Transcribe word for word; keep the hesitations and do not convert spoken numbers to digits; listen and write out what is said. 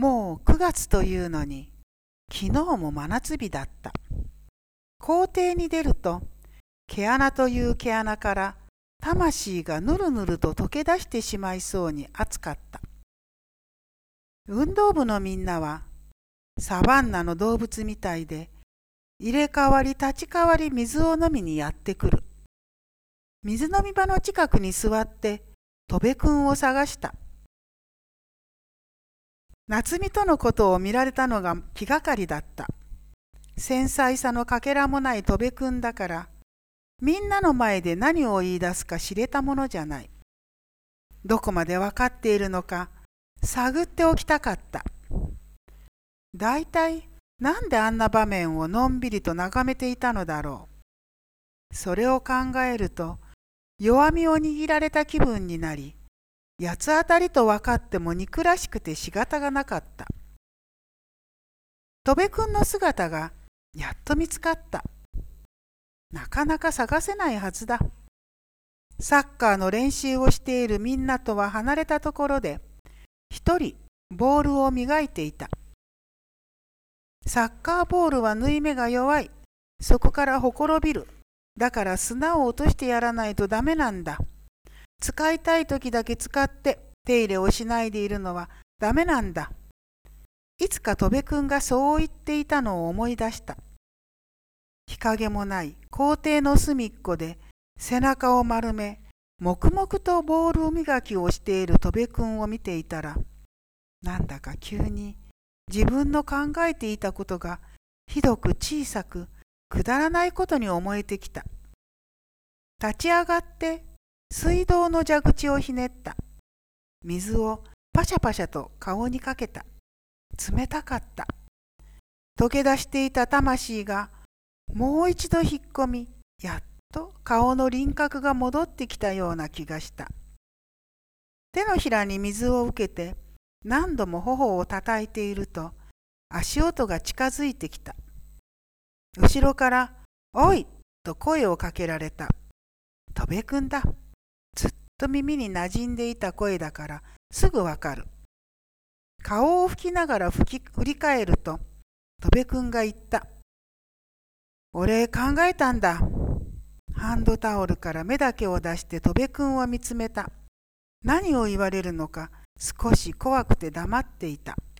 もうくがつというのに、昨日も真夏日だった。校庭に出ると、毛穴という毛穴から魂がぬるぬると溶け出してしまいそうに暑かった。運動部のみんなは、サバンナの動物みたいで、入れ替わり立ち替わり水を飲みにやってくる。水飲み場の近くに座って、戸部くんを探した。夏美とのことを見られたのが気がかりだった。繊細さのかけらもない戸部くんだから、みんなの前で何を言い出すか知れたものじゃない。どこまでわかっているのか探っておきたかった。だいたいなんであんな場面をのんびりと眺めていたのだろう。それを考えると弱みを握られた気分になり、八つ当たりと分かっても憎らしくて仕方がなかった。戸部くんの姿がやっと見つかった。なかなか探せないはずだ。サッカーの練習をしているみんなとは離れたところで、一人ボールを磨いていた。サッカーボールは縫い目が弱い。そこからほころびる。だから砂を落としてやらないとダメなんだ。使いたい時だけ使って手入れをしないでいるのはダメなんだ。いつか戸部くんがそう言っていたのを思い出した。日陰もない校庭の隅っこで背中を丸め、黙々とボール磨きをしている戸部くんを見ていたら、なんだか急に自分の考えていたことがひどく小さくくだらないことに思えてきた。立ち上がって水道の蛇口をひねった。水をパシャパシャと顔にかけた。冷たかった。溶け出していた魂がもう一度引っ込み、やっと顔の輪郭が戻ってきたような気がした。手のひらに水を受けて何度も頬を叩いていると足音が近づいてきた。後ろからおいと声をかけられた。戸部くんだ。ずっと耳に馴染んでいた声だからすぐわかる。顔を拭きながら吹き振り返ると戸部くんが言った。俺考えたんだ。ハンドタオルから目だけを出して戸部くんを見つめた。何を言われるのか少し怖くて黙っていた。